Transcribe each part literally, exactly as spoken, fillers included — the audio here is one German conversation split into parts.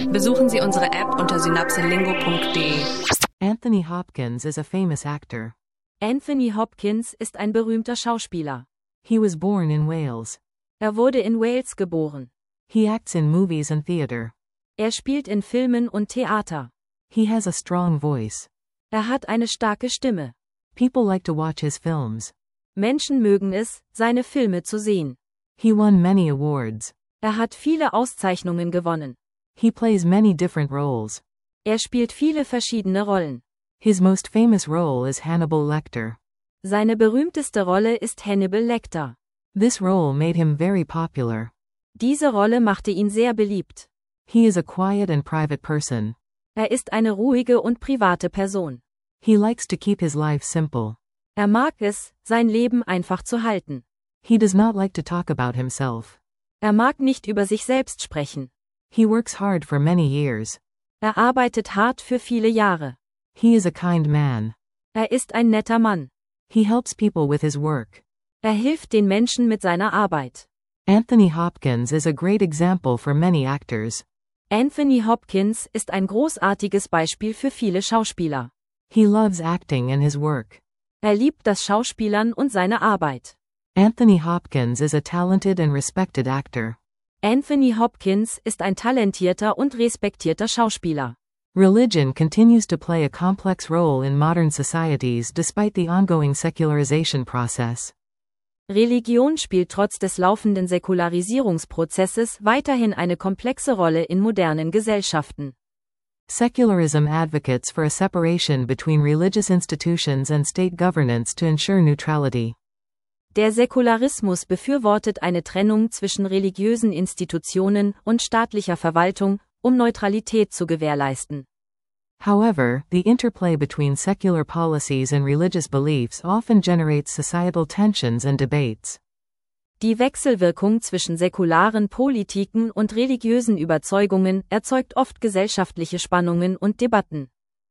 Besuchen Sie unsere App unter synapselingo punkt de. Anthony Hopkins is a famous actor. Anthony Hopkins ist ein berühmter Schauspieler. He was born in Wales. Er wurde in Wales geboren. He acts in movies and theater. Er spielt in Filmen und Theater. He has a strong voice. Er hat eine starke Stimme. People like to watch his films. Menschen mögen es, seine Filme zu sehen. He won many awards. Er hat viele Auszeichnungen gewonnen. He plays many different roles. Er spielt viele verschiedene Rollen. His most famous role is Hannibal Lecter. Seine berühmteste Rolle ist Hannibal Lecter. This role made him very popular. Diese Rolle machte ihn sehr beliebt. He is a quiet and private person. Er ist eine ruhige und private Person. He likes to keep his life simple. Er mag es, sein Leben einfach zu halten. He does not like to talk about himself. Er mag nicht über sich selbst sprechen. He works hard for many years. Er arbeitet hart für viele Jahre. He is a kind man. Er ist ein netter Mann. He helps people with his work. Er hilft den Menschen mit seiner Arbeit. Anthony Hopkins is a great example for many actors. Anthony Hopkins ist ein großartiges Beispiel für viele Schauspieler. He loves acting and his work. Er liebt das Schauspielern und seine Arbeit. Anthony Hopkins is a talented and respected actor. Anthony Hopkins ist ein talentierter und respektierter Schauspieler. Religion continues to play a complex role in modern societies despite the ongoing secularization process. Religion spielt trotz des laufenden Säkularisierungsprozesses weiterhin eine komplexe Rolle in modernen Gesellschaften. Secularism advocates for a separation between religious institutions and state governance to ensure neutrality. Der Säkularismus befürwortet eine Trennung zwischen religiösen Institutionen und staatlicher Verwaltung, um Neutralität zu gewährleisten. However, the interplay between secular policies and religious beliefs often generates societal tensions and debates. Die Wechselwirkung zwischen säkularen Politiken und religiösen Überzeugungen erzeugt oft gesellschaftliche Spannungen und Debatten.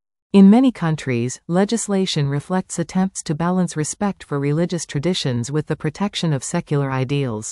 In many countries, legislation reflects attempts to balance respect for religious traditions with the protection of secular ideals.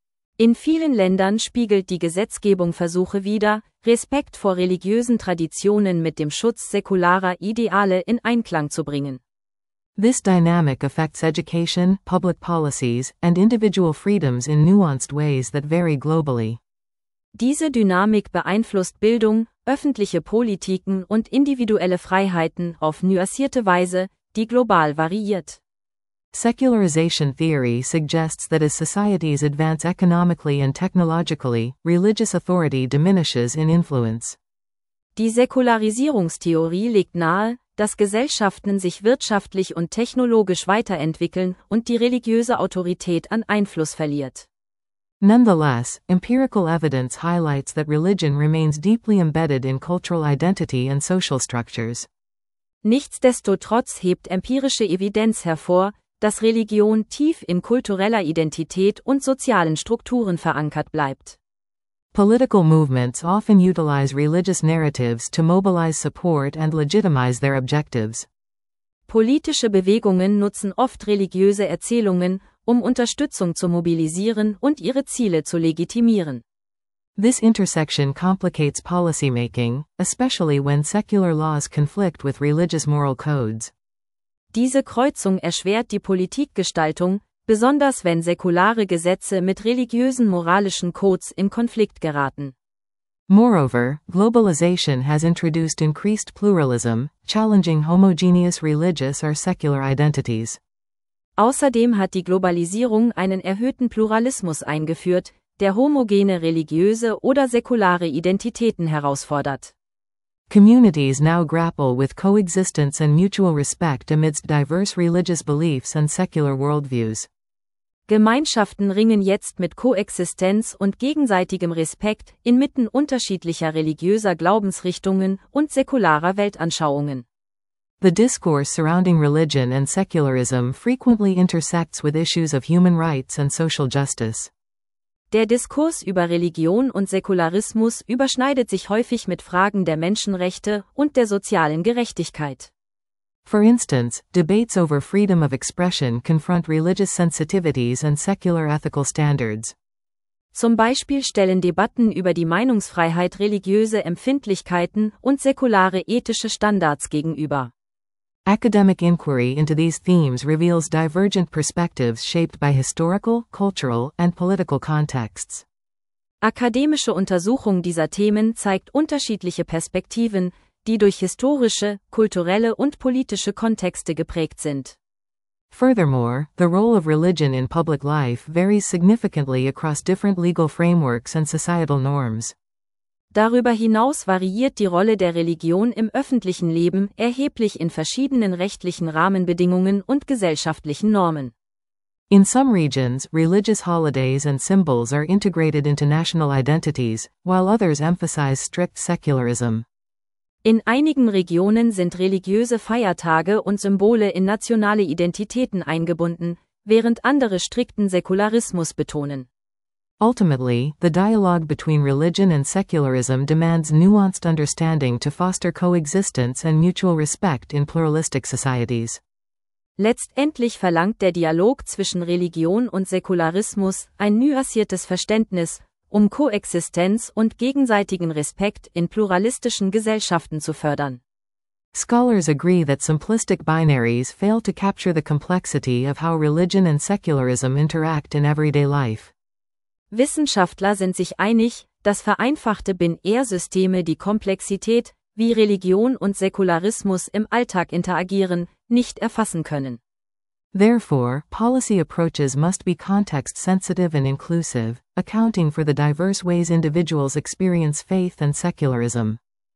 In vielen Ländern spiegelt die Gesetzgebung Versuche wider, Respekt vor religiösen Traditionen mit dem Schutz säkularer Ideale in Einklang zu bringen. This dynamic affects education, public policies, and individual freedoms in nuanced ways that vary globally. Diese Dynamik beeinflusst Bildung, öffentliche Politiken und individuelle Freiheiten auf nuancierte Weise, die global variiert. Secularization theory suggests that as societies advance economically and technologically, religious authority diminishes in influence. Die Säkularisierungstheorie legt nahe, dass Gesellschaften sich wirtschaftlich und technologisch weiterentwickeln und die religiöse Autorität an Einfluss verliert. Nonetheless, empirical evidence highlights that religion remains deeply embedded in cultural identity and social structures. Nichtsdestotrotz hebt empirische Evidenz hervor, dass Religion tief in kultureller Identität und sozialen Strukturen verankert bleibt. Political movements often utilize religious narratives to mobilize support and legitimize their objectives. Politische Bewegungen nutzen oft religiöse Erzählungen, um Unterstützung zu mobilisieren und ihre Ziele zu legitimieren. This intersection complicates policymaking, especially when secular laws conflict with religious moral codes. Diese Kreuzung erschwert die Politikgestaltung, besonders wenn säkulare Gesetze mit religiösen moralischen Codes in Konflikt geraten. Moreover, globalization has introduced increased pluralism, challenging homogeneous religious or secular identities. Außerdem hat die Globalisierung einen erhöhten Pluralismus eingeführt, der homogene religiöse oder säkulare Identitäten herausfordert. Communities now grapple with coexistence and mutual respect amidst diverse religious beliefs and secular worldviews. Gemeinschaften ringen jetzt mit Koexistenz und gegenseitigem Respekt inmitten unterschiedlicher religiöser Glaubensrichtungen und säkularer Weltanschauungen. The discourse surrounding religion and secularism frequently intersects with issues of human rights and social justice. Der Diskurs über Religion und Säkularismus überschneidet sich häufig mit Fragen der Menschenrechte und der sozialen Gerechtigkeit. For instance, debates over freedom of expression confront religious sensitivities and secular ethical standards. Zum Beispiel stellen Debatten über die Meinungsfreiheit religiöse Empfindlichkeiten und säkulare ethische Standards gegenüber. Academic inquiry into these themes reveals divergent perspectives shaped by historical, cultural, and political contexts. Akademische Untersuchung dieser Themen zeigt unterschiedliche Perspektiven, die durch historische, kulturelle und politische Kontexte geprägt sind. Furthermore, the role of religion in public life varies significantly across different legal frameworks and societal norms. Darüber hinaus variiert die Rolle der Religion im öffentlichen Leben erheblich in verschiedenen rechtlichen Rahmenbedingungen und gesellschaftlichen Normen. In some regions, religious holidays and symbols are integrated into national identities, while others emphasize strict secularism. In einigen Regionen sind religiöse Feiertage und Symbole in nationale Identitäten eingebunden, während andere strikten Säkularismus betonen. Ultimately, the dialogue between religion and secularism demands nuanced understanding to foster coexistence and mutual respect in pluralistic societies. Letztendlich verlangt der Dialog zwischen Religion und Säkularismus ein nuanciertes Verständnis, um Koexistenz und gegenseitigen Respekt in pluralistischen Gesellschaften zu fördern. Scholars agree that simplistic binaries fail to capture the complexity of how religion and secularism interact in everyday life. Wissenschaftler sind sich einig, dass vereinfachte Binärsysteme die Komplexität, wie Religion und Säkularismus im Alltag interagieren, nicht erfassen können. Therefore, policy approaches must be context-sensitive and inclusive, accounting for the diverse ways individuals experience faith and secularism.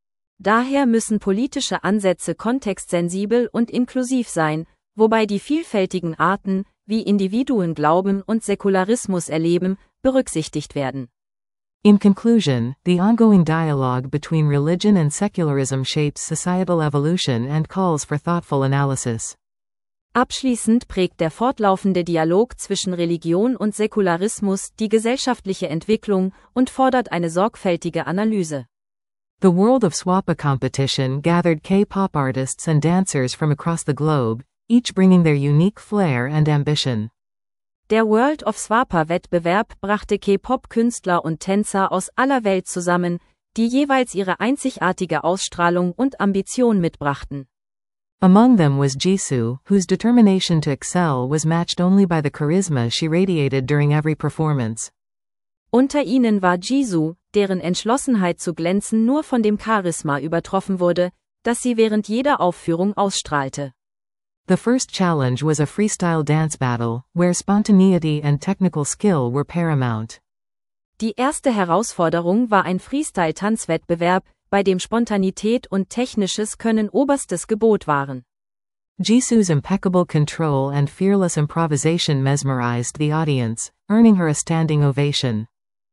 Daher müssen politische Ansätze kontextsensibel und inklusiv sein, wobei die vielfältigen Arten, wie Individuen Glauben und Säkularismus erleben, berücksichtigt werden. In conclusion, the ongoing dialogue between religion and secularism shapes societal evolution and calls for thoughtful analysis. Abschließend prägt der fortlaufende Dialog zwischen Religion und Säkularismus die gesellschaftliche Entwicklung und fordert eine sorgfältige Analyse. The World of Swapa competition gathered K-pop artists and dancers from across the globe, each bringing their unique flair and ambition. Der World of Swapa-Wettbewerb brachte K-Pop-Künstler und Tänzer aus aller Welt zusammen, die jeweils ihre einzigartige Ausstrahlung und Ambition mitbrachten. Among them was Jisoo, whose determination to excel was matched only by the charisma she radiated during every performance. Unter ihnen war Jisoo, deren Entschlossenheit zu glänzen nur von dem Charisma übertroffen wurde, das sie während jeder Aufführung ausstrahlte. The first challenge was a freestyle dance battle, where spontaneity and technical skill were paramount. Die erste Herausforderung war ein Freestyle-Tanzwettbewerb, bei dem Spontanität und technisches Können oberstes Gebot waren. Jisoo's impeccable control and fearless improvisation mesmerized the audience, earning her a standing ovation.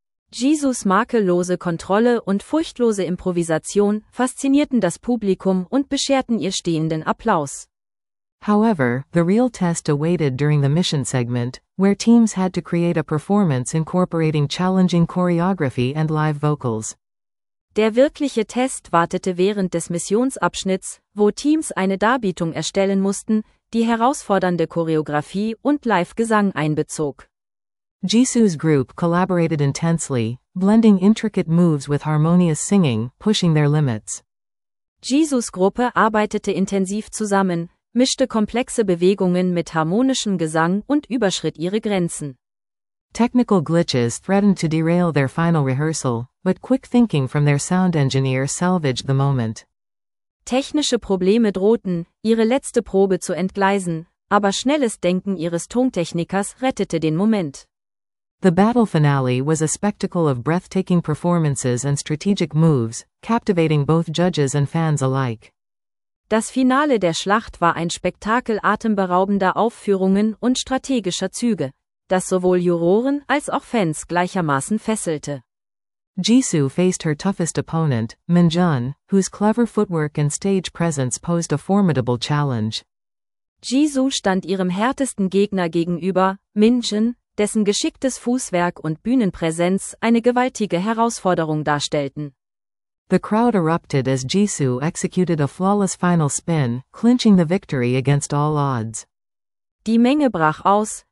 Jisoos makellose Kontrolle und furchtlose Improvisation faszinierten das Publikum und bescherten ihr stehenden Applaus. However, the real test awaited during the mission segment, where teams had to create a performance incorporating challenging choreography and live vocals. Der wirkliche Test wartete während des Missionsabschnitts, wo Teams eine Darbietung erstellen mussten, die herausfordernde Choreografie und Live-Gesang einbezog. Jisoo's group collaborated intensely, blending intricate moves with harmonious singing, pushing their limits. Jisoos Gruppe arbeitete intensiv zusammen, mischte komplexe Bewegungen mit harmonischem Gesang und überschritt ihre Grenzen. Technical glitches threatened to derail their final rehearsal, but quick thinking from their sound engineer salvaged the moment. Technische Probleme drohten, ihre letzte Probe zu entgleisen, aber schnelles Denken ihres Tontechnikers rettete den Moment. The battle finale was a spectacle of breathtaking performances and strategic moves, captivating both judges and fans alike. Das Finale der Schlacht war ein Spektakel atemberaubender Aufführungen und strategischer Züge, das sowohl Juroren als auch Fans gleichermaßen fesselte. Jisoo faced her toughest opponent, Minjun, whose clever footwork and stage presence posed a formidable challenge. Jisoo stand ihrem härtesten Gegner gegenüber, Minjun, dessen geschicktes Fußwerk und Bühnenpräsenz eine gewaltige Herausforderung darstellten. The crowd erupted as Jisoo executed a flawless final spin, clinching the victory against all odds. Die Menge brach aus,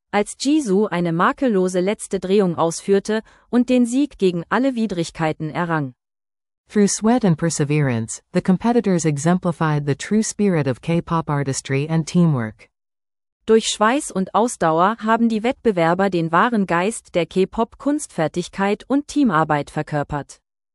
als Jisoo eine makellose letzte Drehung ausführte und den Sieg gegen alle Widrigkeiten errang. Through sweat and perseverance, the competitors exemplified the true spirit of K-pop artistry and teamwork. Durch Schweiß und Ausdauer haben die Wettbewerber den wahren Geist der K-Pop-Kunstfertigkeit und Teamarbeit verkörpert.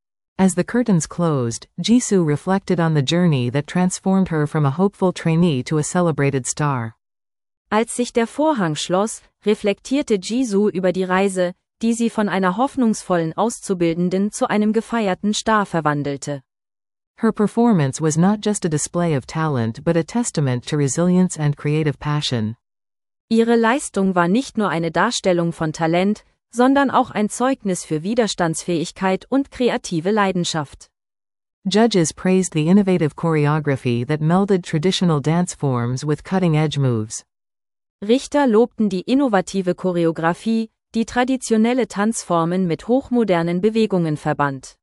As the curtains closed, Jisoo reflected on the journey that transformed her from a hopeful trainee to a celebrated star. Als sich der Vorhang schloss, reflektierte Jisoo über die Reise, die sie von einer hoffnungsvollen Auszubildenden zu einem gefeierten Star verwandelte. Her performance was not just a display of talent but a testament to resilience and creative passion. Ihre Leistung war nicht nur eine Darstellung von Talent, sondern auch ein Zeugnis für Widerstandsfähigkeit und kreative Leidenschaft. Judges praised the innovative choreography that melded traditional dance forms with cutting-edge moves. Richter lobten die innovative Choreografie, die traditionelle Tanzformen mit hochmodernen Bewegungen verband.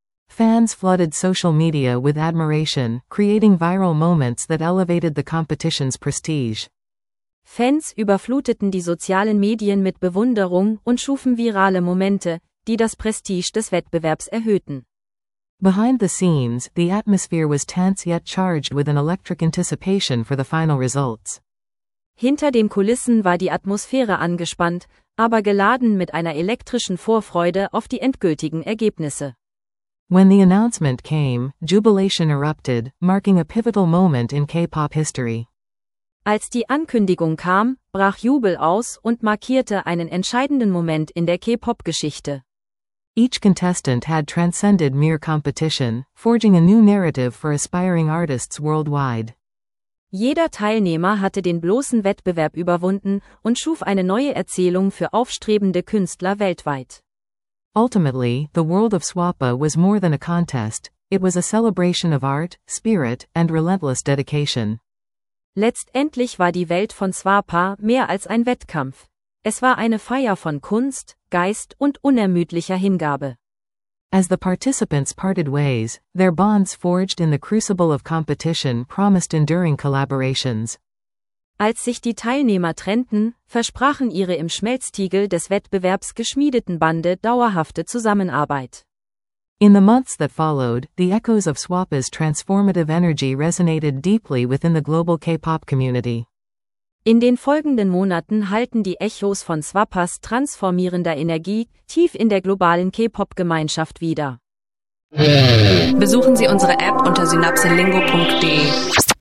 Fans flooded social media with admiration, creating viral moments that elevated the competition's prestige. Fans überfluteten die sozialen Medien mit Bewunderung und schufen virale Momente, die das Prestige des Wettbewerbs erhöhten. Behind the scenes, the atmosphere was tense yet charged with an electric anticipation for the final results. Hinter den Kulissen war die Atmosphäre angespannt, aber geladen mit einer elektrischen Vorfreude auf die endgültigen Ergebnisse. When the announcement came, jubilation erupted, marking a pivotal moment in K-pop history. Als die Ankündigung kam, brach Jubel aus und markierte einen entscheidenden Moment in der K-Pop-Geschichte. Each contestant had transcended mere competition, forging a new narrative for aspiring artists worldwide. Jeder Teilnehmer hatte den bloßen Wettbewerb überwunden und schuf eine neue Erzählung für aufstrebende Künstler weltweit. Ultimately, the world of SWAPA was more than a contest, it was a celebration of art, spirit, and relentless dedication. Letztendlich war die Welt von SWAPA mehr als ein Wettkampf. Es war eine Feier von Kunst, Geist und unermüdlicher Hingabe. As the participants parted ways, their bonds forged in the crucible of competition promised enduring collaborations. Als sich die Teilnehmer trennten, versprachen ihre im Schmelztiegel des Wettbewerbs geschmiedeten Bande dauerhafte Zusammenarbeit. In the months that followed, the echoes of SWAPA's transformative energy resonated deeply within the global K-pop community. In den folgenden Monaten hallten die Echos von SWAPAs transformierender Energie tief in der globalen K-Pop-Gemeinschaft wider. Besuchen Sie unsere App unter synapselingo punkt de.